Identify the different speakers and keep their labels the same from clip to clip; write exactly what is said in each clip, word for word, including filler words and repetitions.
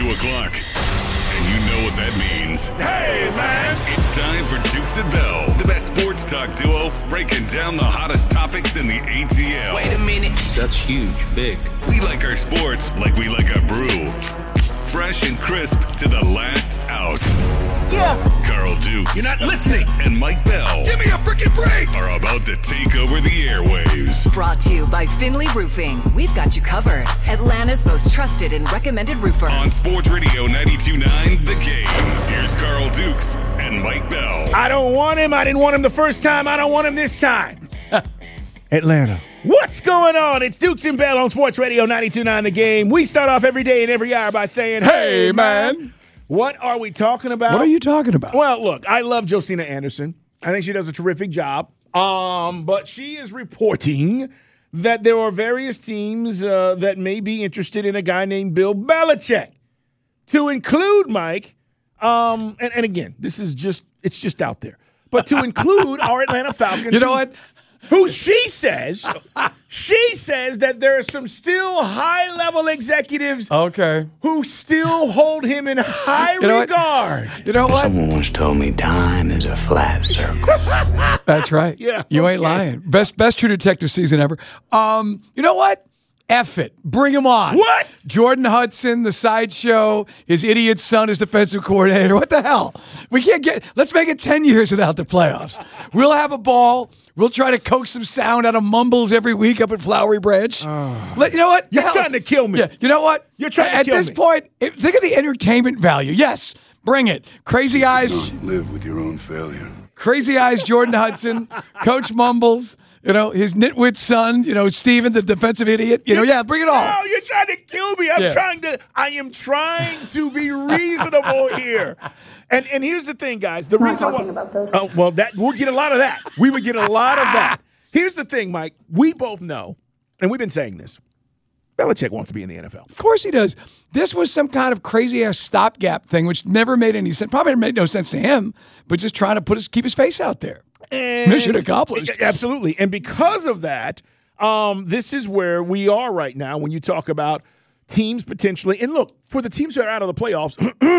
Speaker 1: two o'clock. And you know what that means.
Speaker 2: Hey, man!
Speaker 1: It's time for Dukes and Bell, the best sports talk duo breaking down the hottest topics in the A T L.
Speaker 3: Wait a minute.
Speaker 4: That's huge, big.
Speaker 1: We like our sports like we like our brew. Fresh and crisp to the last out.
Speaker 2: Yeah.
Speaker 1: Carl Dukes.
Speaker 2: You're not listening.
Speaker 1: And Mike Bell.
Speaker 2: Give me a freaking break.
Speaker 1: Are about to take over the airwaves.
Speaker 5: Brought to you by Finley Roofing. We've got you covered. Atlanta's most trusted and recommended roofer.
Speaker 1: On Sports Radio ninety-two point nine, The Game. Here's Carl Dukes and Mike Bell.
Speaker 2: I don't want him. I didn't want him the first time. I don't want him this time. Atlanta. What's going on? It's Dukes and Bell on Sports Radio ninety-two point nine The Game. We start off every day and every hour by saying, hey,
Speaker 4: Hey,
Speaker 2: man.
Speaker 4: man.
Speaker 2: What are we talking about?
Speaker 4: What are you talking about?
Speaker 2: Well, look, I love Josina Anderson. I think she does a terrific job. Um, but she is reporting that there are various teams uh, that may be interested in a guy named Bill Belichick. To include, Mike, um, and, and again, this is just, it's just out there. But to include our Atlanta Falcons.
Speaker 4: You know what?
Speaker 2: Who she says, she says that there are some still high-level executives
Speaker 4: Okay.
Speaker 2: who still hold him in high
Speaker 4: You know what?
Speaker 2: regard.
Speaker 4: You know what?
Speaker 3: Someone once told me time is a flat circle.
Speaker 4: That's right.
Speaker 2: Yeah,
Speaker 4: You ain't
Speaker 2: okay.
Speaker 4: lying. Best best True Detective season ever. Um, you know what? F it. Bring him on.
Speaker 2: What?
Speaker 4: Jordan Hudson, the sideshow, his idiot son is defensive coordinator. What the hell? We can't get, let's make it ten years without the playoffs. We'll have a ball. We'll try to coax some sound out of mumbles every week up at Flowery Branch. Let, you know what?
Speaker 2: You're
Speaker 4: Hell,
Speaker 2: trying to kill me.
Speaker 4: Yeah, you know what?
Speaker 2: You're trying to
Speaker 4: At
Speaker 2: kill
Speaker 4: this
Speaker 2: me.
Speaker 4: point, if, think of the entertainment value. Yes, bring it. Crazy Eyes,
Speaker 6: Live with your own failure.
Speaker 4: Crazy Eyes, Jordan Hudson, Coach Mumbles, you know, his nitwit son, you know, Steven, the defensive idiot. You know, yeah, bring it all.
Speaker 2: No, you're trying to kill me. I'm
Speaker 4: Yeah.
Speaker 2: trying to, I am trying to be reasonable here. And and here's the thing, guys. The
Speaker 7: I'm not
Speaker 2: reason
Speaker 7: talking
Speaker 2: why,
Speaker 7: about those.
Speaker 2: Oh, well, that we'll get a lot of that. We would get a lot of that. Here's the thing, Mike. We both know, and we've been saying this, Belichick wants to be in the N F L.
Speaker 4: Of course he does. This was some kind of crazy ass stopgap thing, which never made any sense. Probably made no sense to him, but just trying to put his keep his face out there.
Speaker 2: And
Speaker 4: Mission accomplished.
Speaker 2: Absolutely. And because of that, um, this is where we are right now when you talk about teams potentially. And look, for the teams that are out of the playoffs,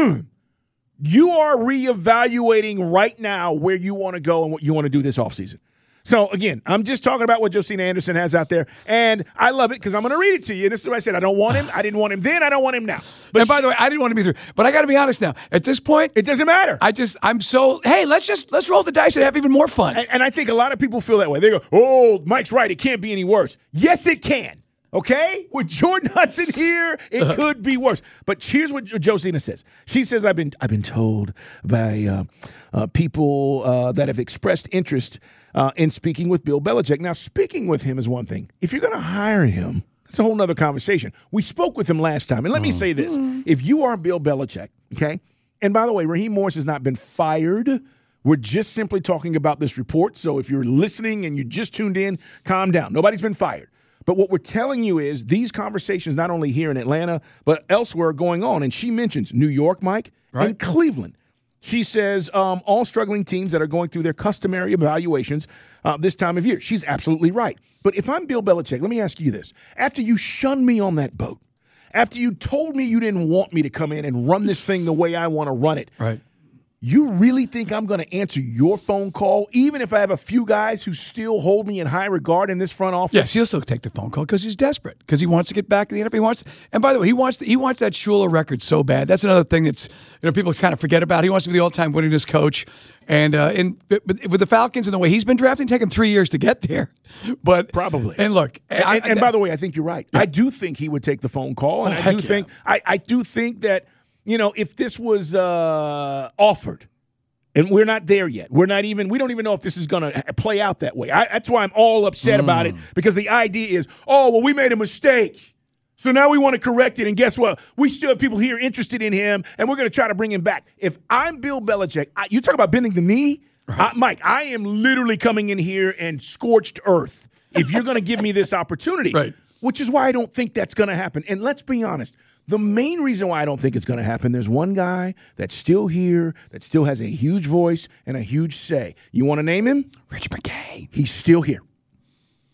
Speaker 2: you are reevaluating right now where you want to go and what you want to do this offseason. So, again, I'm just talking about what Josina Anderson has out there, and I love it because I'm going to read it to you. This is what I said. I don't want him. I didn't want him then. I don't want him now. But
Speaker 4: And by the way, I didn't want to be through, but I got to be honest now. At this point,
Speaker 2: it doesn't matter.
Speaker 4: I just I'm so hey, let's just let's roll the dice and have even more fun.
Speaker 2: And, and I think a lot of people feel that way. They go, oh, Mike's right. It can't be any worse. Yes, it can. Okay? With Jordan Hudson here, it could be worse. But here's what Josina says. She says, I've been I've been told by uh, uh, people uh, that have expressed interest uh, in speaking with Bill Belichick. Now, speaking with him is one thing. If you're going to hire him, it's a whole nother conversation. We spoke with him last time. And let me say this. If you are Bill Belichick, okay? And by the way, Raheem Morris has not been fired. We're just simply talking about this report. So if you're listening and you just tuned in, calm down. Nobody's been fired. But what we're telling you is these conversations, not only here in Atlanta, but elsewhere, are going on. And she mentions New York, Mike,
Speaker 4: Right.
Speaker 2: and Cleveland. She says um, all struggling teams that are going through their customary evaluations uh, this time of year. She's absolutely right. But if I'm Bill Belichick, let me ask you this. After you shunned me on that boat, after you told me you didn't want me to come in and run this thing the way I want to run it,
Speaker 4: Right.
Speaker 2: you really think I'm going to answer your phone call, even if I have a few guys who still hold me in high regard in this front office?
Speaker 4: Yes, he'll still take the phone call because he's desperate because he wants to get back in the N F L. He wants, and by the way, he wants he wants that Shula record so bad. That's another thing that's you know people kind of forget about. He wants to be the all-time winningest coach, and uh, and but with the Falcons and the way he's been drafting, take him three years to get there. But
Speaker 2: Probably.
Speaker 4: And look,
Speaker 2: And,
Speaker 4: I,
Speaker 2: and, and by the way, I think you're right. I do think he would take the phone call, and
Speaker 4: Oh,
Speaker 2: I
Speaker 4: heck
Speaker 2: do
Speaker 4: yeah.
Speaker 2: think I, I do think that you know if this was uh, offered. And we're not there yet. We're not even, we don't even know if this is going to play out that way. I, that's why I'm all upset
Speaker 4: Mm.
Speaker 2: about it, because the idea is, oh, well, we made a mistake. So now we want to correct it. And guess what? We still have people here interested in him, and we're going to try to bring him back. If I'm Bill Belichick, I, you talk about bending the knee. I, Mike, I am literally coming in here and scorched earth if you're going to give me this opportunity.
Speaker 4: Right.
Speaker 2: Which is why I don't think that's going to happen. And let's be honest. The main reason why I don't think it's going to happen, there's one guy that's still here, that still has a huge voice and a huge say. You want to name him?
Speaker 4: Rich McKay.
Speaker 2: He's still here.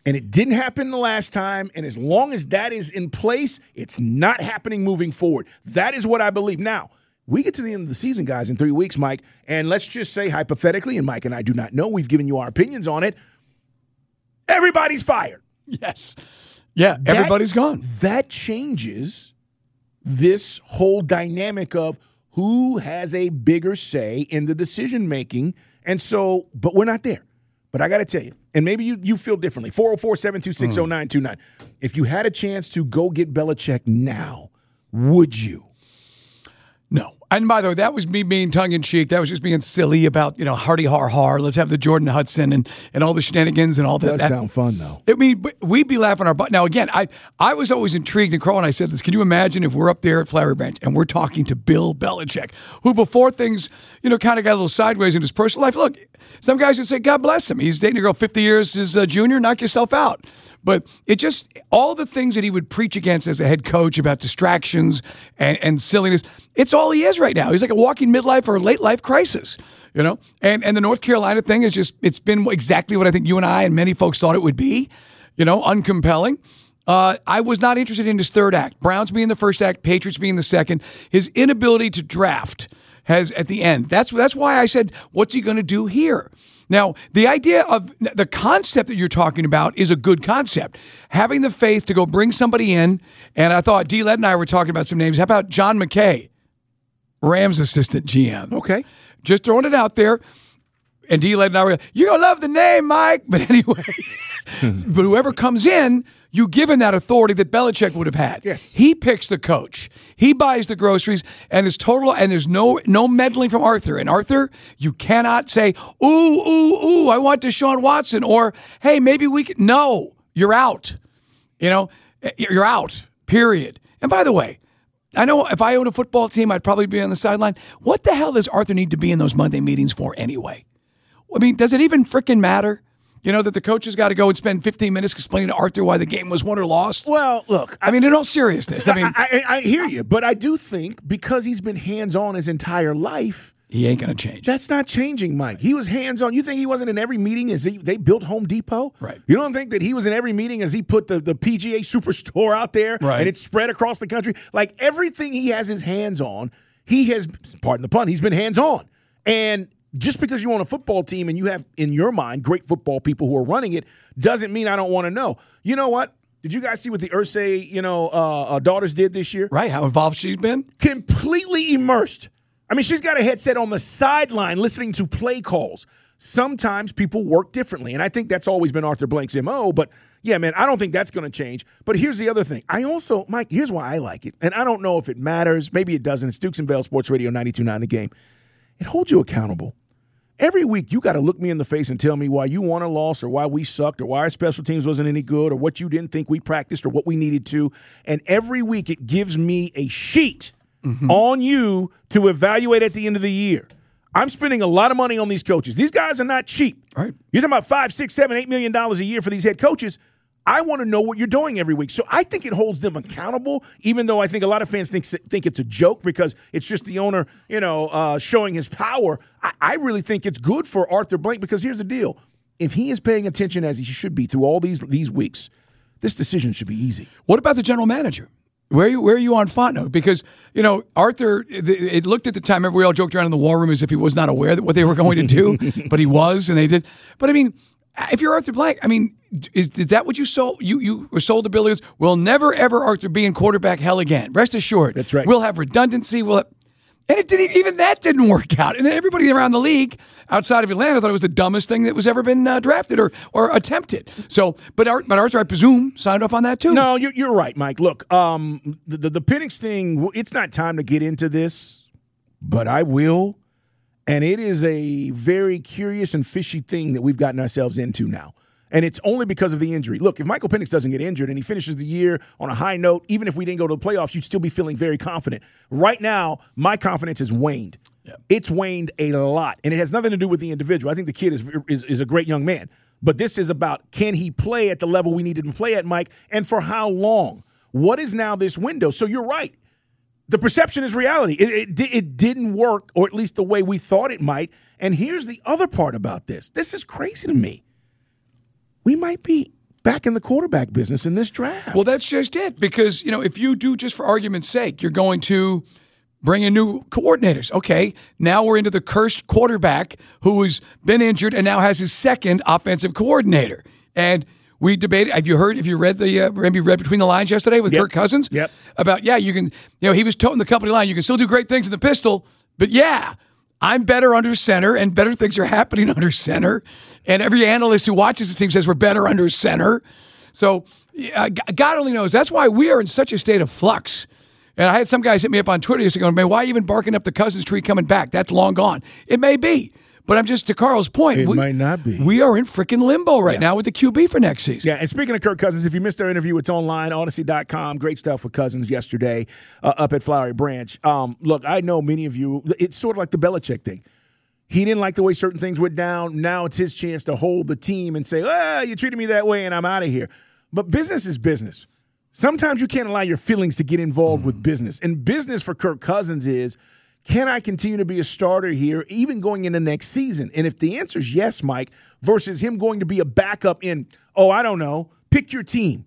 Speaker 2: And it didn't happen the last time. And as long as that is in place, it's not happening moving forward. That is what I believe. Now, we get to the end of the season, guys, in three weeks, Mike. And let's just say hypothetically, and Mike and I do not know, we've given you our opinions on it. Everybody's fired.
Speaker 4: Yes. Yeah,
Speaker 2: That-
Speaker 4: everybody's gone.
Speaker 2: That changes this whole dynamic of who has a bigger say in the decision-making. And so, but we're not there. But I got to tell you, and maybe you, you feel differently, four oh four, seven two six, oh nine two nine. If you had a chance to go get Belichick now, would you?
Speaker 4: No. And by the way, that was me being tongue-in-cheek. That was just being silly about, you know, hardy har har. Let's have the Jordan Hudson and, and all the shenanigans and all that.
Speaker 2: Does
Speaker 4: that
Speaker 2: sound fun, though.
Speaker 4: I mean, we'd be laughing our butt. Now, again, I, I was always intrigued, and Carl and I said this. Can you imagine if we're up there at Flowery Branch and we're talking to Bill Belichick, who before things, you know, kind of got a little sideways in his personal life? Look, some guys would say, God bless him. He's dating a girl fifty years his uh, junior. Knock yourself out. But it just, all the things that he would preach against as a head coach about distractions and, and silliness, it's all he is right now. He's like a walking midlife or late life crisis, you know? And and the North Carolina thing is just, it's been exactly what I think you and I and many folks thought it would be, you know, uncompelling. Uh, I was not interested in his third act. Browns being the first act, Patriots being the second. His inability to draft has at the end. That's, that's why I said, what's he going to do here? Now, the idea of the concept that you're talking about is a good concept. Having the faith to go bring somebody in, and I thought D. Led and I were talking about some names. How about John McKay, Rams assistant G M?
Speaker 2: Okay.
Speaker 4: Just throwing it out there. And D. Led and I were, you're going to love the name, Mike. But anyway, but whoever comes in, you give him that authority that Belichick would have had.
Speaker 2: Yes.
Speaker 4: He picks the coach. He buys the groceries, and it's total, and there's no no meddling from Arthur. And Arthur, you cannot say, ooh, ooh, ooh, I want Deshaun Watson, or, hey, maybe we can. No, you're out. You know, you're out, period. And by the way, I know if I owned a football team, I'd probably be on the sideline. What the hell does Arthur need to be in those Monday meetings for anyway? I mean, does it even frickin' matter? You know, that the coach has got to go and spend fifteen minutes explaining to Arthur why the game was won or lost?
Speaker 2: Well, look.
Speaker 4: I mean, in all seriousness. I mean,
Speaker 2: I, I, I hear you, but I do think because he's been hands-on his entire life,
Speaker 4: he ain't going to change.
Speaker 2: that's not changing, Mike. He was hands-on. You think he wasn't in every meeting as he, they built Home Depot?
Speaker 4: Right.
Speaker 2: You don't think that he was in every meeting as he put the, the P G A Superstore out there
Speaker 4: Right.
Speaker 2: and it's spread across the country? Like, everything he has his hands on, he has, pardon the pun, he's been hands-on. And just because you own a football team and you have, in your mind, great football people who are running it, doesn't mean I don't want to know. You know what? Did you guys see what the Irsay, you know, uh, uh, daughters did this year?
Speaker 4: Right, how involved she's been?
Speaker 2: Completely immersed. I mean, she's got a headset on the sideline listening to play calls. Sometimes people work differently, and I think that's always been Arthur Blank's M O, but yeah, man, I don't think that's going to change. But here's the other thing. I also, Mike, here's why I like it, and I don't know if it matters. Maybe it doesn't. It's Dukes and Bell Sports Radio ninety-two point nine The Game. It holds you accountable. Every week, you got to look me in the face and tell me why you won or lost or why we sucked or why our special teams wasn't any good or what you didn't think we practiced or what we needed to. And every week, it gives me a sheet mm-hmm. on you to evaluate at the end of the year. I'm spending a lot of money on these coaches. These guys are not cheap.
Speaker 4: Right.
Speaker 2: You're talking about five, six, seven, eight million dollars a year for these head coaches. I want to know what you're doing every week. So I think it holds them accountable, even though I think a lot of fans think think it's a joke because it's just the owner, you know, uh, showing his power. I, I really think it's good for Arthur Blank because here's the deal. If he is paying attention as he should be through all these these weeks, this decision should be easy.
Speaker 4: What about the general manager? Where are you, where are you on Fontenot? Because, you know, Arthur, it, it looked at the time, remember we all joked around in the war room as if he was not aware that what they were going to do, but he was, and they did. But, I mean, if you're Arthur Blank, I mean, is, is that what you sold? You you were sold the Billions. We'll never, ever, Arthur, be in quarterback hell again. Rest assured.
Speaker 2: That's right.
Speaker 4: We'll have redundancy. We'll have, and it didn't, even that didn't work out. And everybody around the league outside of Atlanta thought it was the dumbest thing that was ever been uh, drafted or or attempted. So, but, Art, but Arthur, I presume, signed off on that too.
Speaker 2: No, you're, you're right, Mike. Look, um, the, the, the Penix thing, it's not time to get into this, but I will. And it is a very curious and fishy thing that we've gotten ourselves into now. And it's only because of the injury. Look, if Michael Penix doesn't get injured and he finishes the year on a high note, even if we didn't go to the playoffs, you'd still be feeling very confident. Right now, my confidence has waned. Yeah. It's waned a lot. And it has nothing to do with the individual. I think the kid is, is, is a great young man. But this is about, can he play at the level we needed him to play at, Mike, and for how long? What is now this window? So you're right. The perception is reality. It, it, it didn't work, or at least the way we thought it might. And here's the other part about this. This is crazy to me. We might be back in the quarterback business in this draft.
Speaker 4: Well, that's just it. Because, you know, if you do, just for argument's sake, you're going to bring in new coordinators. Okay, now we're into the cursed quarterback who has been injured and now has his second offensive coordinator. And we debated. Have you heard? Have you read the? Uh, maybe read between the lines yesterday with
Speaker 2: yep.
Speaker 4: Kirk Cousins?
Speaker 2: Yep.
Speaker 4: About yeah, you can. You know, he was toting the company line. You can still do great things in the pistol, but yeah, I'm better under center, and better things are happening under center. And every analyst who watches the team says we're better under center. So uh, God only knows. That's why we are in such a state of flux. And I had some guys hit me up on Twitter yesterday going, man, why even barking up the Cousins tree coming back? That's long gone. It may be. But I'm just, to Carl's point.
Speaker 2: It
Speaker 4: we,
Speaker 2: might not be.
Speaker 4: We are in freaking limbo right yeah. now with the Q B for next season.
Speaker 2: Yeah, and speaking of Kirk Cousins, if you missed our interview, it's online, Odyssey dot com. Great stuff with Cousins yesterday uh, up at Flowery Branch. Um, look, I know many of you, it's sort of like the Belichick thing. He didn't like the way certain things went down. Now it's his chance to hold the team and say, ah, you treated me that way and I'm out of here. But business is business. Sometimes you can't allow your feelings to get involved with business. And business for Kirk Cousins is, can I continue to be a starter here, even going into next season? And if the answer is yes, Mike, versus him going to be a backup in, oh, I don't know, pick your team,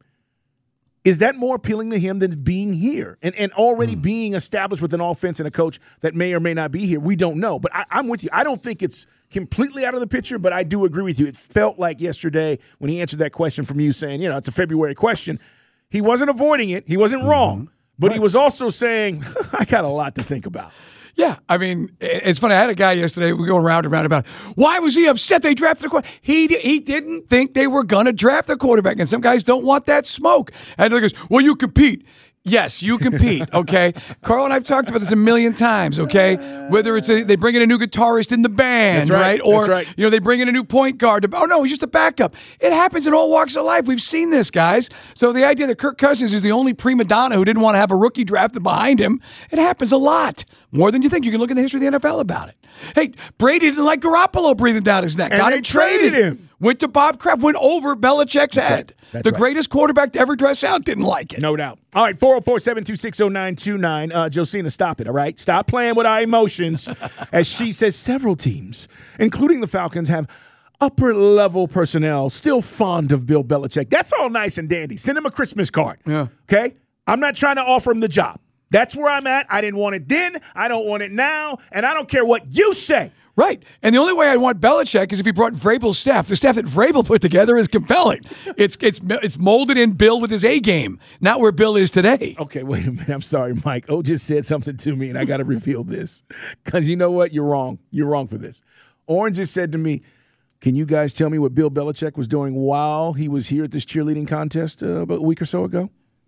Speaker 2: is that more appealing to him than being here and, and already mm. being established with an offense and a coach that may or may not be here? We don't know. But I, I'm with you. I don't think it's completely out of the picture, but I do agree with you. It felt like yesterday when he answered that question from you saying, you know, it's a February question, he wasn't avoiding it. He wasn't mm-hmm. wrong. But right. he was also saying, I got a lot to think about.
Speaker 4: Yeah, I mean, it's funny. I had a guy yesterday. We're going round and round about why was he upset they drafted a quarterback. He he didn't think they were going to draft a quarterback, and some guys don't want that smoke. And he goes, "Well, you compete." Yes, you compete, okay? Carl and I have talked about this a million times, okay? Whether it's a, they bring in a new guitarist in the band,
Speaker 2: That's right,
Speaker 4: right? Or,
Speaker 2: That's right.
Speaker 4: you know, they bring in a new point guard. To, oh, no, he's just a backup. It happens in all walks of life. We've seen this, guys. So the idea that Kirk Cousins is the only prima donna who didn't want to have a rookie drafted behind him, it happens a lot. More than you think. You can look in the history of the N F L about it. Hey, Brady didn't like Garoppolo breathing down his neck.
Speaker 2: And
Speaker 4: Got
Speaker 2: they
Speaker 4: him traded.
Speaker 2: traded him.
Speaker 4: Went to Bob Kraft. Went over Belichick's
Speaker 2: That's
Speaker 4: head.
Speaker 2: Right. That's
Speaker 4: the
Speaker 2: right.
Speaker 4: greatest quarterback to ever dress out didn't like it.
Speaker 2: No doubt. All right, four oh four, seven two six, oh nine two nine. Uh, Josina, stop it, all right? Stop playing with our emotions. As she says, several teams, including the Falcons, have upper-level personnel still fond of Bill Belichick. That's all nice and dandy. Send him a Christmas card,
Speaker 4: yeah.
Speaker 2: okay? I'm not trying to offer him the job. That's where I'm at. I didn't want it then. I don't want it now. And I don't care what you say.
Speaker 4: Right. And the only way I'd want Belichick is if he brought Vrabel's staff. The staff that Vrabel put together is compelling. It's it's it's molded in Bill with his A game, not where Bill is today.
Speaker 2: Okay, wait a minute. I'm sorry, Mike. O just said something to me, and I got to reveal this. Because you know what? You're wrong. You're wrong for this. Orange just said to me, can you guys tell me what Bill Belichick was doing while he was here at this cheerleading contest uh, about a week or so ago?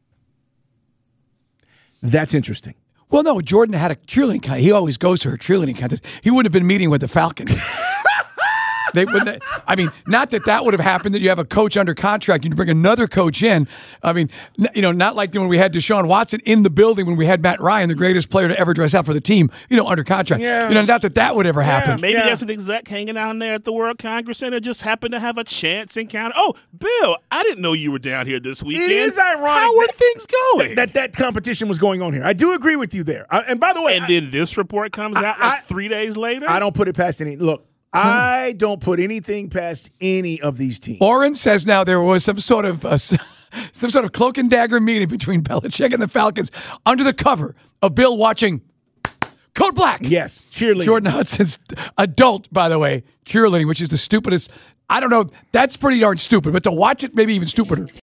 Speaker 2: That's interesting.
Speaker 4: Well, no, Jordan had a cheerleading contest. He always goes to her cheerleading contest. He wouldn't have been meeting with the Falcons. They wouldn't. I mean, not that that would have happened, that you have a coach under contract, you bring another coach in. I mean, you know, not like when we had Deshaun Watson in the building when we had Matt Ryan, the greatest player to ever dress out for the team, you know, under contract.
Speaker 2: Yeah.
Speaker 4: You know, not that that would ever happen.
Speaker 7: Yeah, maybe
Speaker 2: Yeah.
Speaker 7: there's an exec hanging down there at the World Congress Center just happened to have a chance encounter. Oh, Bill, I didn't know you were down here this weekend.
Speaker 2: It is ironic.
Speaker 7: How are
Speaker 2: that,
Speaker 7: things going?
Speaker 2: That, that that competition was going on here. I do agree with you there. I, and by the way,
Speaker 7: and
Speaker 2: I,
Speaker 7: then this report comes
Speaker 2: I-
Speaker 7: out like
Speaker 2: I-
Speaker 7: three days later?
Speaker 2: I don't put it past any. Look, I don't put anything past any of these teams.
Speaker 4: Oren says now there was some sort of uh, some sort of cloak and dagger meeting between Belichick and the Falcons under the cover of Bill watching Code Black.
Speaker 2: Yes, cheerleading.
Speaker 4: Jordan Hudson's adult, by the way, cheerleading, which is the stupidest. I don't know. That's pretty darn stupid, but to watch it, maybe even stupider.